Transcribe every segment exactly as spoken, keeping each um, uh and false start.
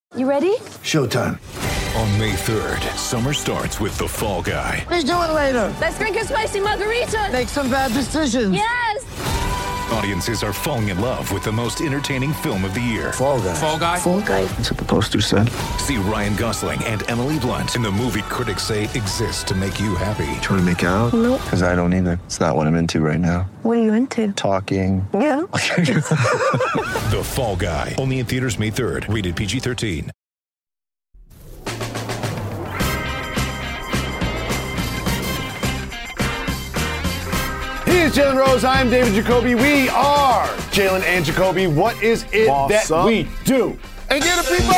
You ready? Showtime. On May third, summer starts with The Fall Guy. Let's do it later. Let's drink a spicy margarita. Make some bad decisions. Yes! Audiences are falling in love with the most entertaining film of the year. Fall Guy. Fall Guy? Fall Guy. That's what the poster said. See Ryan Gosling and Emily Blunt in the movie critics say exists to make you happy. Trying to make it out? Nope. Because I don't either. It's not what I'm into right now. What are you into? Talking. Yeah. The Fall Guy. Only in theaters May third. Rated P G thirteen. He is Jalen Rose. I'm David Jacoby. We are Jalen and Jacoby. What is it Boss that up. we do? And get the people,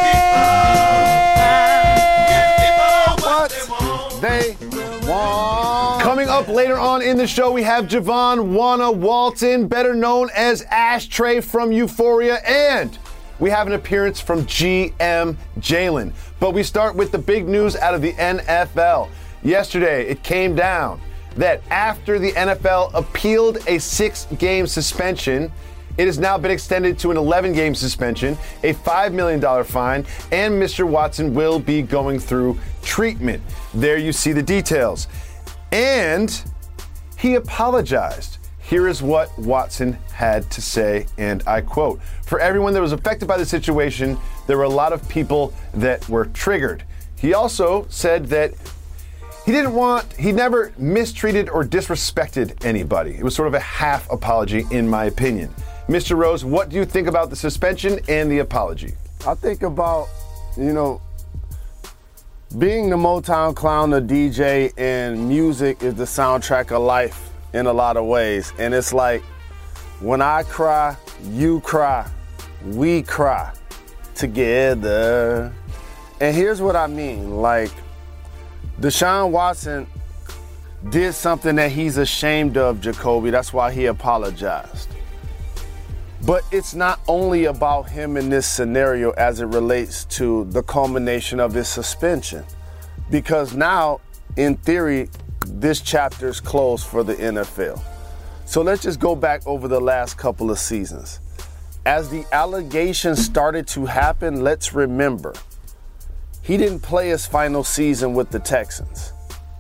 what they want. Coming up later on in the show, we have Javon Wanna Walton, better known as Ashtray from Euphoria, and we have an appearance from G M Jalen. But we start with the big news out of the N F L. Yesterday, it came down that after the N F L appealed a six-game suspension, it has now been extended to an eleven-game suspension, a five million dollars fine, and Mister Watson will be going through treatment. There you see the details. And he apologized. Here is what Watson had to say, and I quote, "For everyone that was affected by the situation, there were a lot of people that were triggered." He also said that he didn't want, he never mistreated or disrespected anybody. It was sort of a half apology, in my opinion. Mister Rose, what do you think about the suspension and the apology? I think about, you know, being the Motown clown, the D J, and music is the soundtrack of life in a lot of ways. And it's like, when I cry, you cry, we cry together. And here's what I mean, like, Deshaun Watson did something that he's ashamed of, Jacoby. That's why he apologized. But it's not only about him in this scenario as it relates to the culmination of his suspension. Because now, in theory, this chapter is closed for the N F L. So let's just go back over the last couple of seasons. As the allegations started to happen, let's remember, he didn't play his final season with the Texans.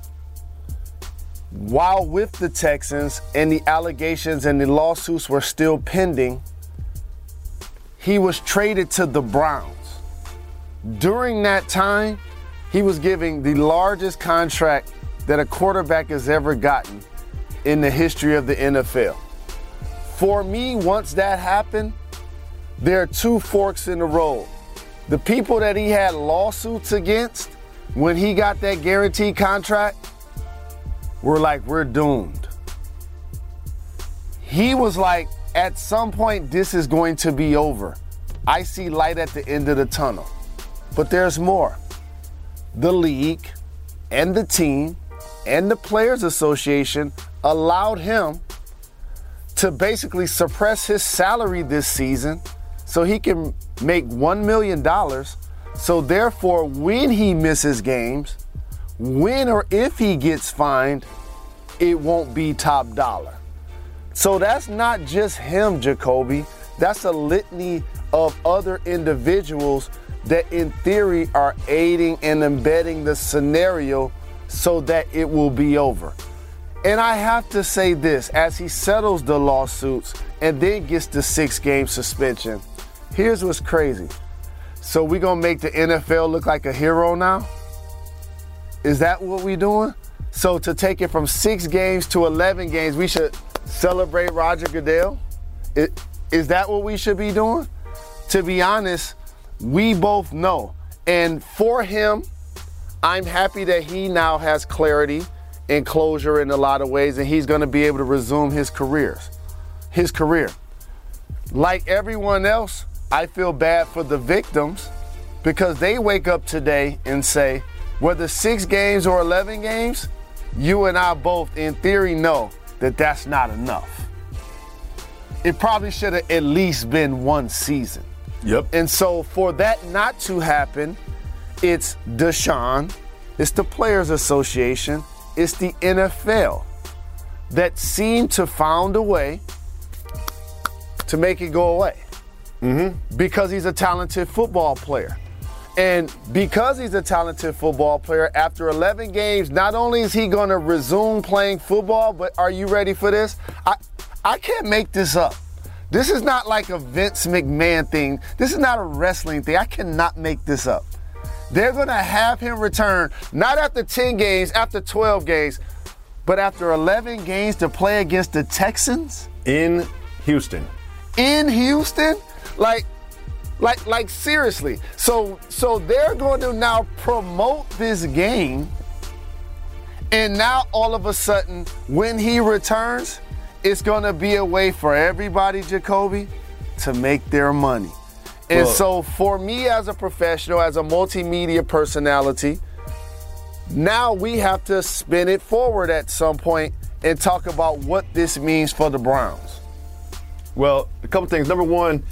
While with the Texans and the allegations and the lawsuits were still pending, he was traded to the Browns. During that time, he was giving the largest contract that a quarterback has ever gotten in the history of the N F L. For me, once that happened, there are two forks in the road. The people that he had lawsuits against when he got that guaranteed contract were like, we're doomed. He was like, at some point, this is going to be over. I see light at the end of the tunnel. But there's more. The league and the team and the Players Association allowed him to basically suppress his salary this season so he can make one million dollars. So therefore, when he misses games, when or if he gets fined, it won't be top dollar. So that's not just him, Jacoby. That's a litany of other individuals that in theory are aiding and embedding the scenario so that it will be over. And I have to say this, as he settles the lawsuits and then gets the six-game suspension, here's what's crazy. So we're going to make the N F L look like a hero now? Is that what we're doing? So to take it from six games to eleven games, we should celebrate Roger Goodell? It, is that what we should be doing? To be honest, we both know. And for him, I'm happy that he now has clarity and closure in a lot of ways, and he's going to be able to resume his careers, his career. Like everyone else, I feel bad for the victims because they wake up today and say, whether six games or eleven games, you and I both, in theory, know that that's not enough. It probably should have at least been one season. Yep. And so for that not to happen, it's Deshaun, it's the Players Association, it's the N F L that seem to found a way to make it go away. Mm-hmm. Because he's a talented football player. And because he's a talented football player, after eleven games, not only is he going to resume playing football, but are you ready for this? I, I can't make this up. This is not like a Vince McMahon thing. This is not a wrestling thing. I cannot make this up. They're going to have him return, not after ten games, after twelve games, but after eleven games to play against the Texans? In Houston. In Houston? Like, like, like seriously. So, so they're going to now promote this game, and now all of a sudden, when he returns, it's going to be a way for everybody, Jacoby, to make their money. And well, so for me as a professional, as a multimedia personality, now we have to spin it forward at some point and talk about what this means for the Browns. Well, a couple things. Number one,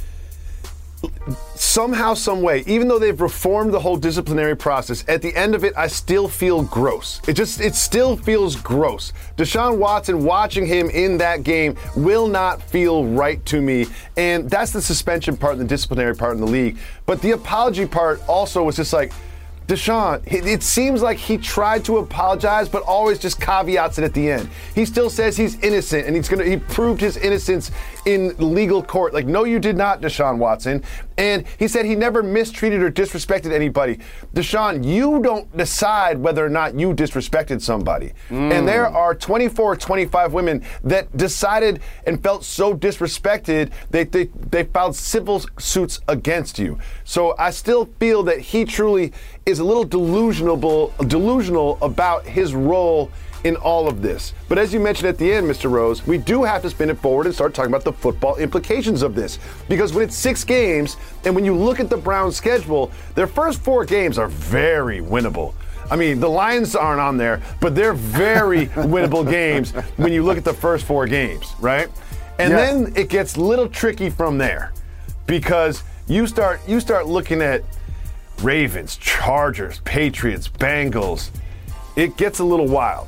somehow, some way, even though they've reformed the whole disciplinary process, at the end of it, I still feel gross. It just, it still feels gross. Deshaun Watson, watching him in that game will not feel right to me. And that's the suspension part and the disciplinary part in the league. But the apology part also was just like, Deshaun, it seems like he tried to apologize, but always just caveats it at the end. He still says he's innocent, and he's gonna. He proved his innocence in legal court. Like, no, you did not, Deshaun Watson. And he said he never mistreated or disrespected anybody. Deshaun, you don't decide whether or not you disrespected somebody. Mm. And there are twenty-four, twenty-five women that decided and felt so disrespected they, they they filed civil suits against you. So I still feel that he truly is a little delusional, delusional about his role in all of this. But as you mentioned at the end, Mister Rose, we do have to spin it forward and start talking about the football implications of this. Because when it's six games, and when you look at the Browns' schedule, their first four games are very winnable. I mean, the Lions aren't on there, but they're very winnable games when you look at the first four games, right? And yes. Then it gets a little tricky from there, because you start you start looking at Ravens, Chargers, Patriots, Bengals. It gets a little wild.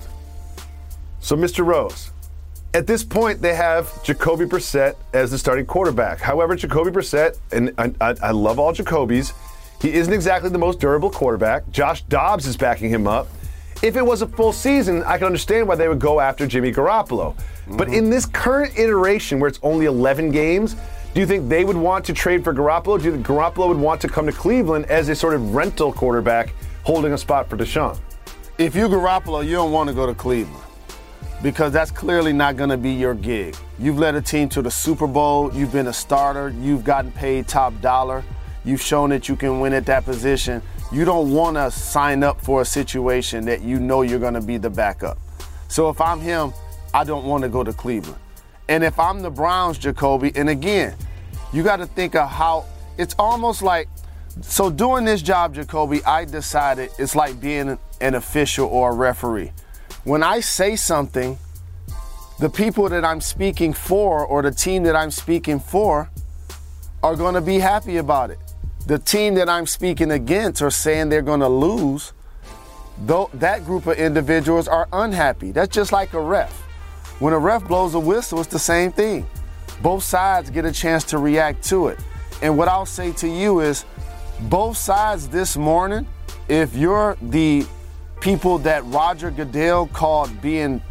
So, Mister Rose, at this point, they have Jacoby Brissett as the starting quarterback. However, Jacoby Brissett, and I, I, I love all Jacobys, he isn't exactly the most durable quarterback. Josh Dobbs is backing him up. If it was a full season, I can understand why they would go after Jimmy Garoppolo. Mm-hmm. But in this current iteration where it's only eleven games, do you think they would want to trade for Garoppolo? Do you think Garoppolo would want to come to Cleveland as a sort of rental quarterback holding a spot for Deshaun? If you're Garoppolo, you don't want to go to Cleveland, because that's clearly not going to be your gig. You've led a team to the Super Bowl. You've been a starter. You've gotten paid top dollar. You've shown that you can win at that position. You don't want to sign up for a situation that you know you're going to be the backup. So if I'm him, I don't want to go to Cleveland. And if I'm the Browns, Jacoby, and again, you got to think of how it's almost like, so doing this job, Jacoby, I decided it's like being an official or a referee. When I say something, the people that I'm speaking for or the team that I'm speaking for are going to be happy about it. The team that I'm speaking against or saying they're going to lose, though, that group of individuals are unhappy. That's just like a ref. When a ref blows a whistle, it's the same thing. Both sides get a chance to react to it. And what I'll say to you is, both sides this morning, if you're the people that Roger Goodell called being,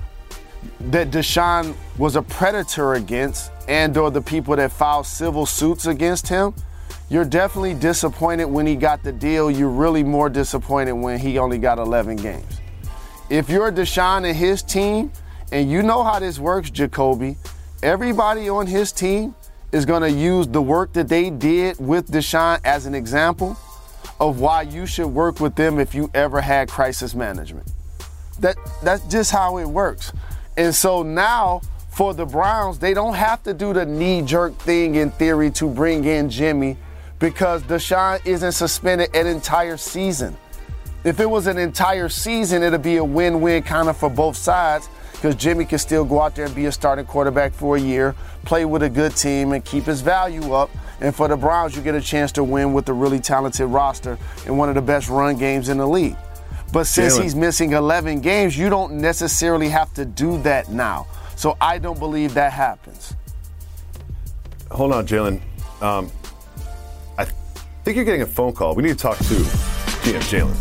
that Deshaun was a predator against, and or the people that filed civil suits against him, you're definitely disappointed when he got the deal. You're really more disappointed when he only got eleven games. If you're Deshaun and his team, and you know how this works, Jacoby, everybody on his team is going to use the work that they did with Deshaun as an example of why you should work with them if you ever had crisis management. That that's just how it works. And so now for the Browns, they don't have to do the knee-jerk thing in theory to bring in Jimmy, because Deshaun isn't suspended an entire season. If it was an entire season, it'd be a win-win kind of for both sides, because Jimmy can still go out there and be a starting quarterback for a year, play with a good team, and keep his value up. And for the Browns, you get a chance to win with a really talented roster and one of the best run games in the league. But since Jalen. he's missing eleven games, you don't necessarily have to do that now. So I don't believe that happens. Hold on, Jalen. Um, I th- think you're getting a phone call. We need to talk to G M Jalen.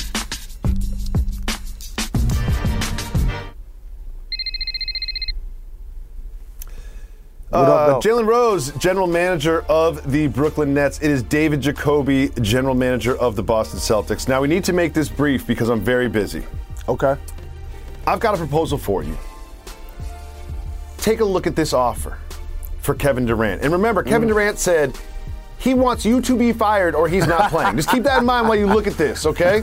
Uh, Jalen Rose, general manager of the Brooklyn Nets. It is David Jacoby, general manager of the Boston Celtics. Now, we need to make this brief because I'm very busy. Okay. I've got a proposal for you. Take a look at this offer for Kevin Durant. And remember, Kevin mm. Durant said he wants you to be fired or he's not playing. Just keep that in mind while you look at this, okay?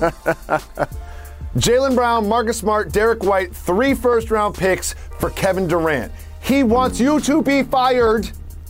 Jaylen Brown, Marcus Smart, Derek White, three first-round picks for Kevin Durant. He wants you to be fired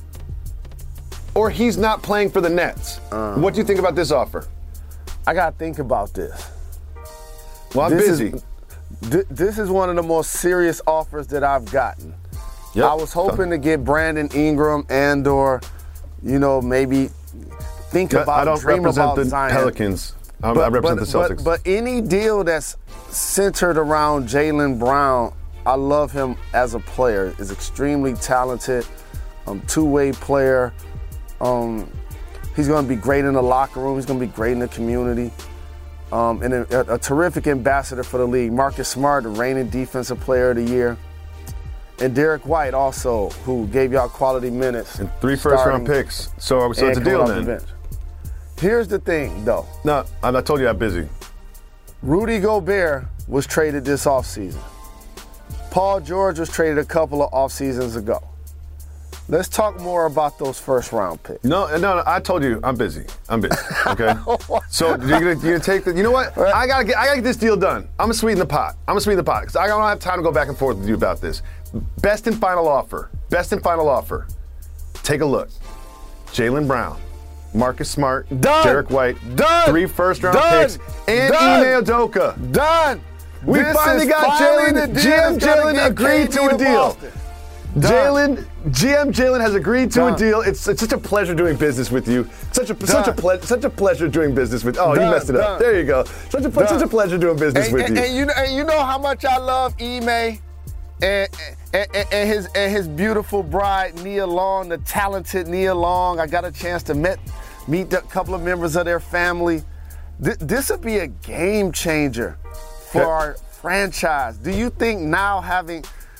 or he's not playing for the Nets. Um, what do you think about this offer? I got to think about this. Well, I'm this busy. Is, th- this is one of the most serious offers that I've gotten. Yep. I was hoping to get Brandon Ingram and or, you know, maybe think but about, I don't dream represent about the Zion. Pelicans. I'm, but, I represent but, the Celtics. But, but any deal that's centered around Jaylen Brown, I love him as a player. He's extremely talented, um, two-way player. Um, he's going to be great in the locker room. He's going to be great in the community. Um, and a, a terrific ambassador for the league. Marcus Smart, the reigning defensive player of the year. And Derek White also, who gave y'all quality minutes. And three first-round picks. So, so it's a deal then. The Here's the thing, though. No, I told you I'm busy. Rudy Gobert was traded this offseason. Paul George was traded a couple of off seasons ago. Let's talk more about those first round picks. No, no, no. I told you I'm busy. I'm busy. Okay. So you're gonna, you're gonna take the. You know what? I gotta get. I gotta get this deal done. I'm gonna sweeten the pot. I'm gonna sweeten the pot because I don't have time to go back and forth with you about this. Best and final offer. Best and final offer. Take a look. Jaylen Brown, Marcus Smart, Done. Derek White, Done. three first round Done. picks, and Done. Ime Udoka. Done. We This finally is got finally Jalen. the G deal M that's gonna Jalen get agreed K D to a to deal. Boston. Jalen, G M Jalen has agreed to Done. a deal. It's, it's such a pleasure doing business with you. Such a Done. such a ple- such a pleasure doing business with. Oh, Done. you messed it up. Done. There you go. Such a Done. such a pleasure doing business and, with and, you. And you know, and you know how much I love Ime and, and, and, and his and his beautiful bride Nia Long, the talented Nia Long. I got a chance to meet meet a couple of members of their family. Th- this would be a game changer for Yeah. our franchise. Do you think now having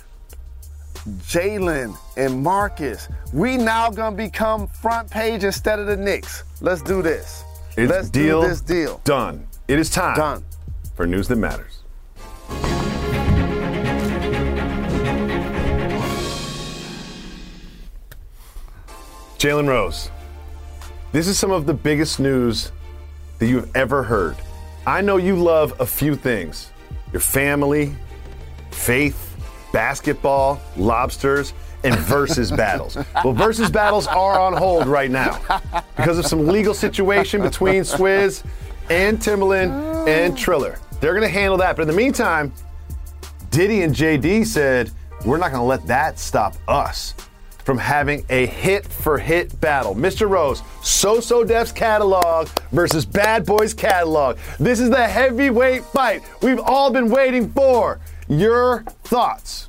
Jalen and Marcus, we now gonna become front page instead of the Knicks? Let's do this. It's Let's deal do this deal. Done. It is time Done. for news that matters. Jalen Rose. This is some of the biggest news that you've ever heard. I know you love a few things. Your family, faith, basketball, lobsters, and versus battles. Well, versus battles are on hold right now because of some legal situation between Swizz and Timbaland and Triller. They're going to handle that. But in the meantime, Diddy and J D said, we're not going to let that stop us from having a hit-for-hit battle. Mister Rose, So-So Def's catalog versus Bad Boy's catalog. This is the heavyweight fight we've all been waiting for. Your thoughts?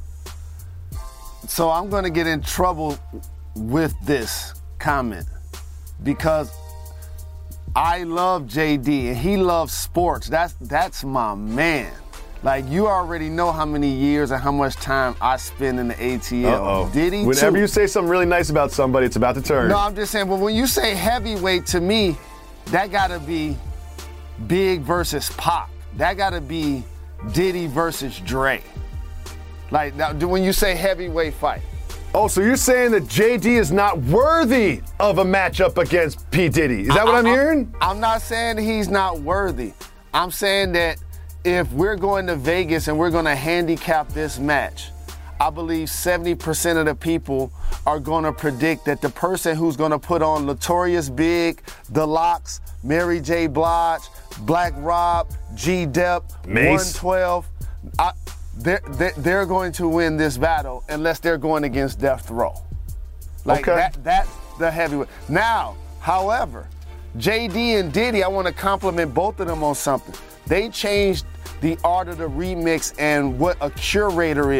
So I'm going to get in trouble with this comment because I love J D and he loves sports. That's that's my man. Like, you already know how many years and how much time I spend in the A T L. Uh-oh. Diddy, Whenever too. you say something really nice about somebody, it's about to turn. No, I'm just saying, but when you say heavyweight, to me, that got to be Big versus Pac. That got to be Diddy versus Dre. Like, now, when you say heavyweight fight. Oh, so you're saying that J D is not worthy of a matchup against P. Diddy. Is that I, what I'm I, hearing? I'm not saying he's not worthy. I'm saying that if we're going to Vegas and we're going to handicap this match, I believe seventy percent of the people are going to predict that the person who's going to put on Notorious Big, The Lox, Mary J. Blige, Black Rob, G-Dep, Mace. one twelve, I, they're, they're, they're going to win this battle unless they're going against Death Row. Like Okay. that, that's the heavyweight. Now, however, J D and Diddy, I want to compliment both of them on something. They changed the art of the remix and what a curator is.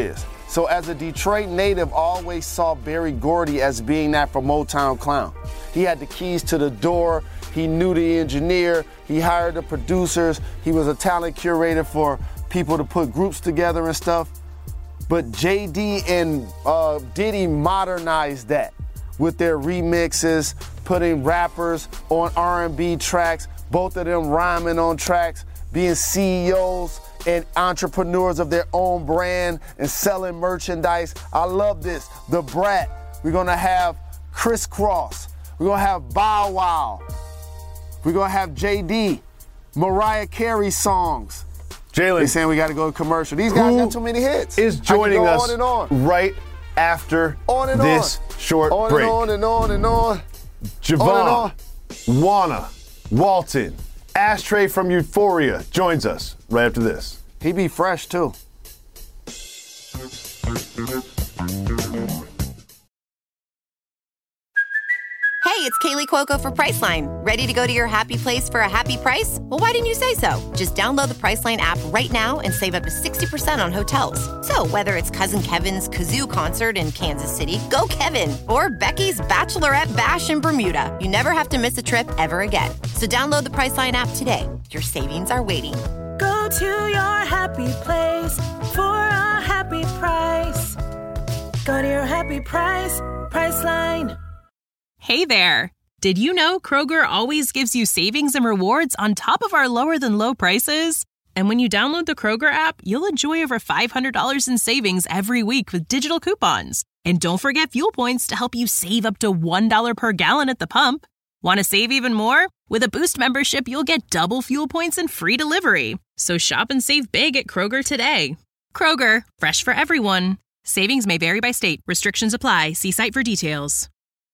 So as a Detroit native, I always saw Berry Gordy as being that for Motown Clown. He had the keys to the door. He knew the engineer. He hired the producers. He was a talent curator for people to put groups together and stuff. But J D and uh, Diddy modernized that with their remixes, putting rappers on R and B tracks, both of them rhyming on tracks, being C E Os and entrepreneurs of their own brand and selling merchandise. I love this. The Brat. We're gonna have Criss Cross. We're gonna have Bow Wow. We're gonna have J D, Mariah Carey songs. Jalen, they saying we got to go to commercial. These guys got too many hits. Is joining I can go us on and on. right after on and this on. short on break. On and on and on and on. Javon, Wanna, Walton, Ashtray from Euphoria joins us right after this. He be fresh too. Hey, it's Kaylee Cuoco for Priceline. Ready to go to your happy place for a happy price? Well, why didn't you say so? Just download the Priceline app right now and save up to sixty percent on hotels. So whether it's Cousin Kevin's Kazoo Concert in Kansas City, go Kevin, or Becky's Bachelorette Bash in Bermuda, you never have to miss a trip ever again. So download the Priceline app today. Your savings are waiting. Go to your happy place for a happy price. Go to your happy price, Priceline. Hey there! Did you know Kroger always gives you savings and rewards on top of our lower-than-low prices? And when you download the Kroger app, you'll enjoy over five hundred dollars in savings every week with digital coupons. And don't forget fuel points to help you save up to one dollar per gallon at the pump. Want to save even more? With a Boost membership, you'll get double fuel points and free delivery. So shop and save big at Kroger today. Kroger, fresh for everyone. Savings may vary by state. Restrictions apply. See site for details.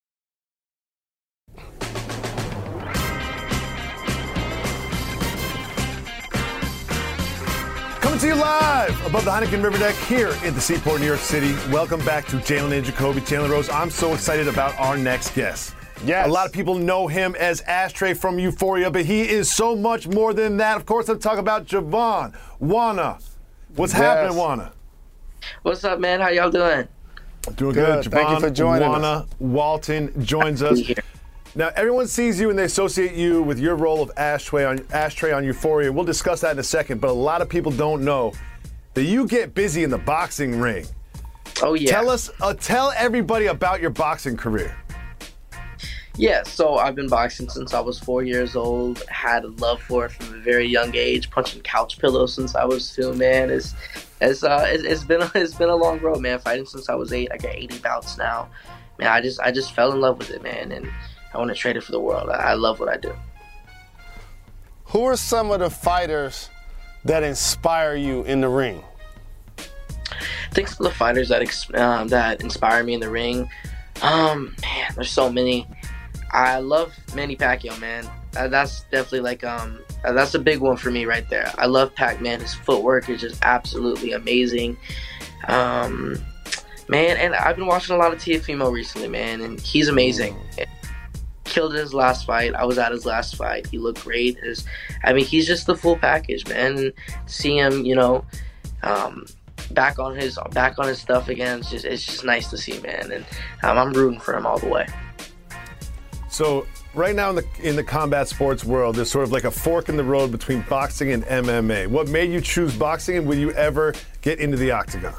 Coming to you live above the Heineken River Deck here in the Seaport, New York City. Welcome back to Jalen and Jacoby. Jalen Rose, I'm so excited about our next guest. Yes. A lot of people know him as Ashtray from Euphoria, but he is so much more than that. Of course, I'm talking about Javon, Wanna. What's yes. happening, Wanna? What's up, man? How y'all doing? Doing good. good. Javon, Thank you for joining Wanna, us. Walton joins us. Now, everyone sees you and they associate you with your role of Ashtray on, Ashtray on Euphoria. We'll discuss that in a second, but a lot of people don't know that you get busy in the boxing ring. Oh, yeah. Tell us, uh, tell everybody about your boxing career. Yeah, so I've been boxing since I was four years old. Had a love for it from a very young age. Punching couch pillows since I was two, man. It's it's uh it's, it's been it's been a long road, man. Fighting since I was eight. I got eighty bouts now. Man, I just I just fell in love with it, man, and I want to trade it for the world. I, I love what I do. Who are some of the fighters that inspire you in the ring? I think some of the fighters that ex- um, that inspire me in the ring, um, man, there's so many. I love Manny Pacquiao, man. Uh, that's definitely like um, uh, that's a big one for me right there. I love Pac-Man. His footwork is just absolutely amazing. Um, man, and I've been watching a lot of Teofimo recently, man, and he's amazing. Killed his last fight. I was at his last fight. He looked great. His, I mean, he's just the full package, man. And see him, you know, um, back on his back on his stuff again. It's just it's just nice to see, man. And um, I'm rooting for him all the way. So right now in the in the combat sports world, there's sort of like a fork in the road between boxing and M M A. What made you choose boxing, and will you ever get into the octagon?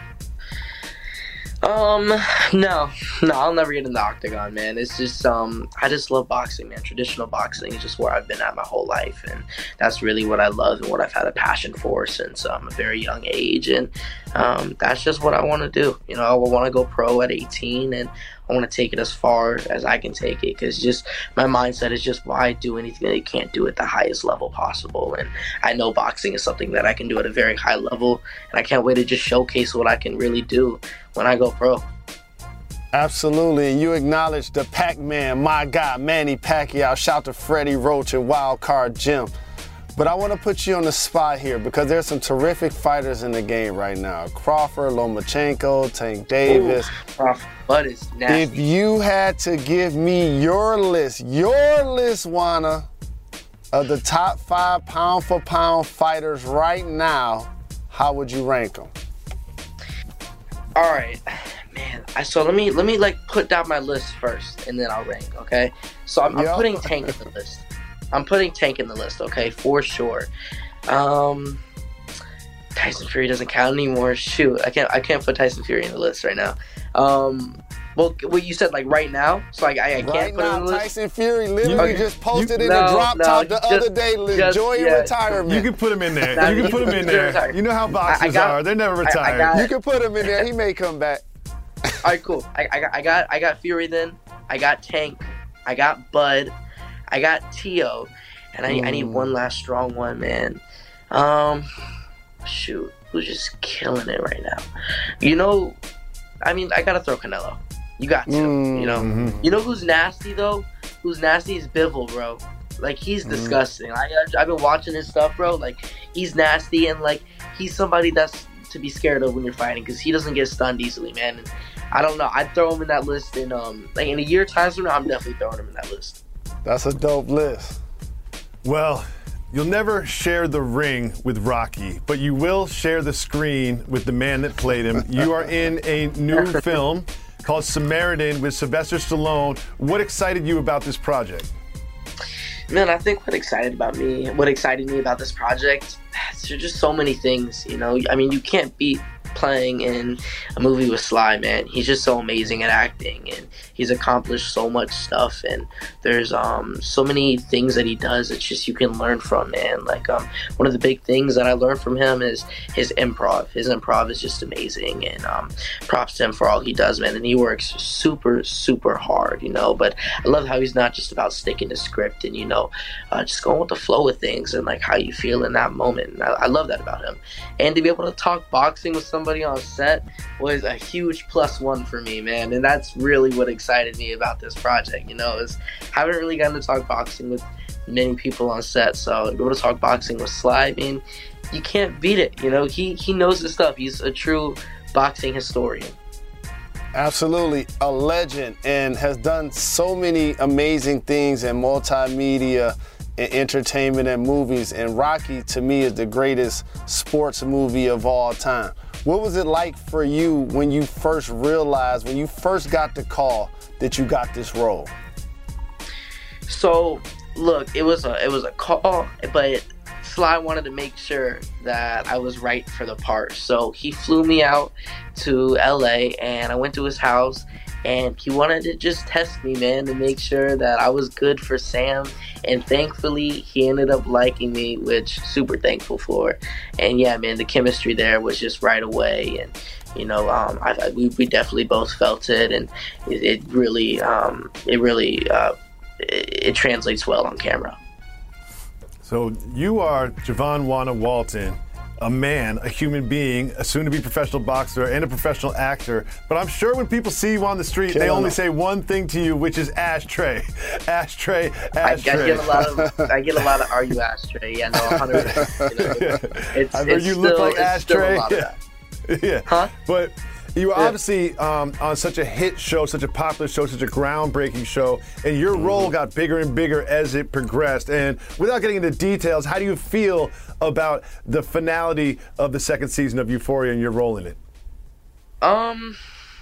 Um, no, no, I'll never get in the octagon, man. It's just, um, I just love boxing, man. Traditional boxing is just where I've been at my whole life, and that's really what I love and what I've had a passion for since um, a very young age, and um, that's just what I want to do. You know, I want to go pro at eighteen, and I want to take it as far as I can take it, because just my mindset is just why do anything that you can't do at the highest level possible, and I know boxing is something that I can do at a very high level, and I can't wait to just showcase what I can really do when I go pro. Absolutely, and you acknowledge the Pac-Man, my guy, Manny Pacquiao. Shout to Freddie Roach and Wild Card Jim. But I want to put you on the spot here because there's some terrific fighters in the game right now. Crawford, Lomachenko, Tank Davis. Ooh, Crawford, but it's nasty. If you had to give me your list, your list, Wanna, of the top five pound for pound fighters right now, how would you rank them? All right, man. I so let me let me like put down my list first, and then I'll rank. Okay. So I'm, I'm Yep. putting Tank in the list. I'm putting Tank in the list. Okay, for sure. Um, Tyson Fury doesn't count anymore. Shoot, I can't I can't put Tyson Fury in the list right now. Um, well, what you said like right now, so I, I, I can't Right put it now, in the list. Tyson Fury literally You- just posted you- in no, the drop no, top the just- other day, just- enjoying yeah. retirement. You can put him in there. Nah, You can put him in there. retired. You know how boxers I- I got- are. They're never I- I retired. got- You can put him in there. He may come back. All right, cool. I, I, got, I got I got Fury then. I got Tank. I got Bud. I got Tio. And I, I need one last strong one, man. Um, shoot. Who's just killing it right now? You know, I mean, I got to throw Canelo. You got to, you know. Mm-hmm. You know who's nasty, though? Who's nasty is Bivol, bro. Like, he's Mm-hmm. disgusting. I, I've been watching his stuff, bro. Like, he's nasty, and, like, he's somebody that's to be scared of when you're fighting because he doesn't get stunned easily, man. And I don't know. I'd throw him in that list in, um, like, in a year times from now, I'm definitely throwing him in that list. That's a dope list. Well, you'll never share the ring with Rocky, but you will share the screen with the man that played him. You are in a new film called Samaritan with Sylvester Stallone. What excited you about this project? Man, I think what excited about me, what excited me about this project, there's just so many things, you know. I mean, you can't beat playing in a movie with Sly, man. He's just so amazing at acting, and he's accomplished so much stuff, and there's um so many things that he does. It's just you can learn from, man. Like um one of the big things that I learned from him is his improv. His improv is just amazing, and um props to him for all he does, man. And he works super super hard, you know. But I love how he's not just about sticking to script and you know uh, just going with the flow of things and like how you feel in that moment. And I, I love that about him. And to be able to talk boxing with somebody on set was a huge plus one for me, man. And that's really what excited me about this project, you know, is I haven't really gotten to talk boxing with many people on set. So to be able to talk boxing with Sly, I mean, you can't beat it, you know. He he knows his stuff. He's a true boxing historian. Absolutely, a legend, and has done so many amazing things in multimedia and entertainment and movies. And Rocky, to me, is the greatest sports movie of all time. What was it like for you when you first realized, when you first got the call that you got this role? So, look, it was a it was a call, but Sly wanted to make sure that I was right for the part. So he flew me out to L A, and I went to his house, and he wanted to just test me, man, to make sure that I was good for Sam. And thankfully, he ended up liking me, which super thankful for. And yeah, man, the chemistry there was just right away. And you know, um, I, I, we, we definitely both felt it, and it, it really, um, it really, uh, it, it translates well on camera. So you are Javon Wana Walton, a man, a human being, a soon-to-be professional boxer, and a professional actor. But I'm sure when people see you on the street, Killing they only them. say one thing to you, which is ashtray, ashtray, I, I ashtray. get a lot of, I get a lot of "Are you ashtray?" Yeah, no, one hundred percent. You know, it's, I know it's you still, look like it's still a ashtray. lot of that. Yeah. Huh? But you were Yeah. obviously um, on such a hit show, such a popular show, such a groundbreaking show, and your role got bigger and bigger as it progressed. And without getting into details, how do you feel about the finality of the second season of Euphoria and your role in it? Um,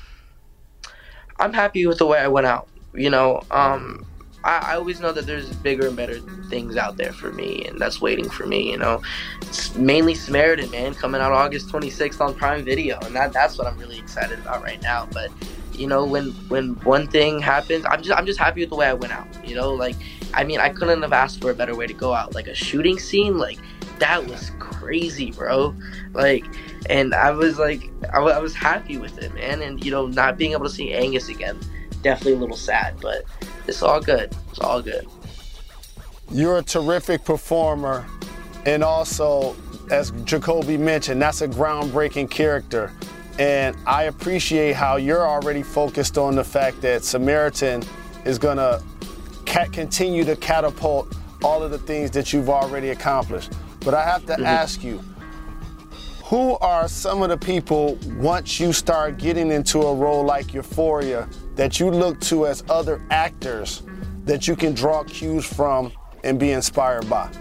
I'm happy with the way I went out. You know, um, I, I always know that there's bigger and better things out there for me, and that's waiting for me. You know, it's mainly Samaritan, man, coming out August twenty-sixth on Prime Video, and that that's what I'm really excited about right now. But you know, when when one thing happens, I'm just I'm just happy with the way I went out. You know, like I mean, I couldn't have asked for a better way to go out. Like a shooting scene, like that was crazy, bro. Like, and I was like, I, w- I was happy with it, man. And you know, not being able to see Angus again, definitely a little sad, but it's all good. It's all good. You're a terrific performer, and also, as Jacoby mentioned, that's a groundbreaking character. And I appreciate how you're already focused on the fact that Samaritan is going to ca- continue to catapult all of the things that you've already accomplished. But I have to mm-hmm. ask you, who are some of the people, once you start getting into a role like Euphoria, that you look to as other actors that you can draw cues from and be inspired by?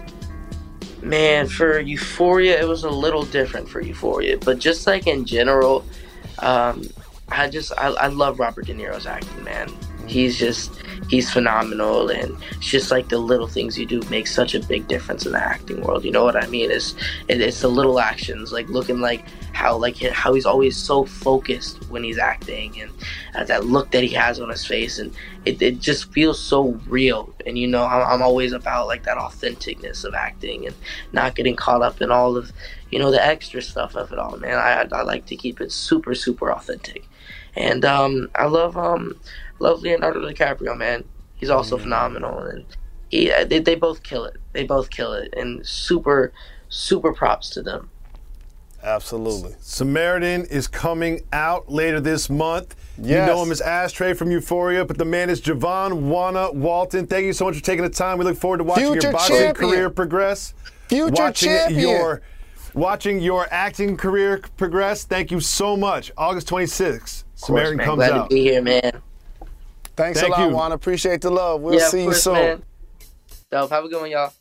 Man, for Euphoria, it was a little different for Euphoria. But just like in general, Um, I just I, I love Robert De Niro's acting, man. He's just he's phenomenal, and it's just like the little things you do make such a big difference in the acting world. You know what I mean? It's it, it's the little actions, like looking like how like how he's always so focused when he's acting, and uh, that look that he has on his face, and it, it just feels so real. And you know, I'm, I'm always about like that authenticness of acting and not getting caught up in all of, you know, the extra stuff of it all, man. I I like to keep it super super authentic, and um, I love um. Love Leonardo DiCaprio, man. He's also mm. phenomenal, and he they, they both kill it. They both kill it, and super, super props to them. Absolutely. Samaritan is coming out later this month. Yes. You know him as Ashtray from Euphoria, but the man is Javon Wanna Walton. Thank you so much for taking the time. We look forward to watching Future your boxing champion. career progress. Future watching champion. Your, watching your acting career progress. Thank you so much. August twenty-sixth, Samaritan course, comes Glad out. to be here, man. Thanks Thank a lot, you. Juan. Appreciate the love. We'll yeah, see of you course, soon. Man. Dope. Have a good one, y'all.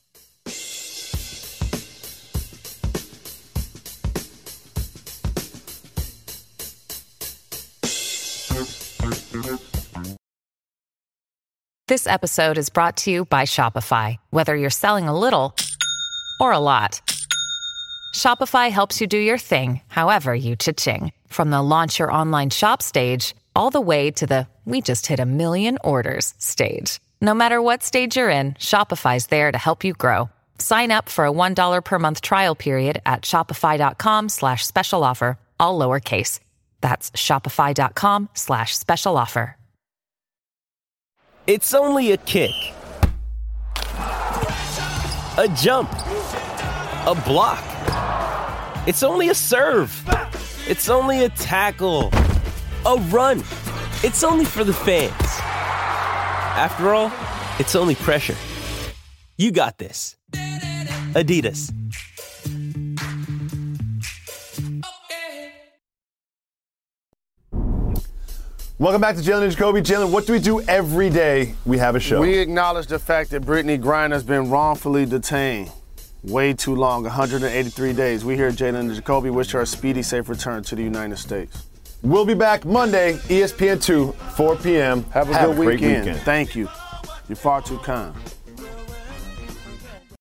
This episode is brought to you by Shopify. Whether you're selling a little or a lot, Shopify helps you do your thing, however you cha-ching. From the launch your online shop stage, all the way to the we just hit a million orders stage. No matter what stage you're in, Shopify's there to help you grow. Sign up for a one dollar per month trial period at shopify.com slash special offer, all lowercase. That's shopify.com slash special offer. It's only a kick, a jump, a block. It's only a serve. It's only a tackle, a run. It's only for the fans. After all, it's only pressure. You got this. Adidas. Welcome back to Jalen and Jacoby. Jalen, what do we do every day we have a show? We acknowledge the fact that Brittany Griner's been wrongfully detained way too long, one hundred eighty-three days. We here at Jalen and Jacoby wish her a speedy, safe return to the United States. We'll be back Monday, E S P N two, four p.m. Have a have good a great weekend. weekend. Thank you. You're far too kind.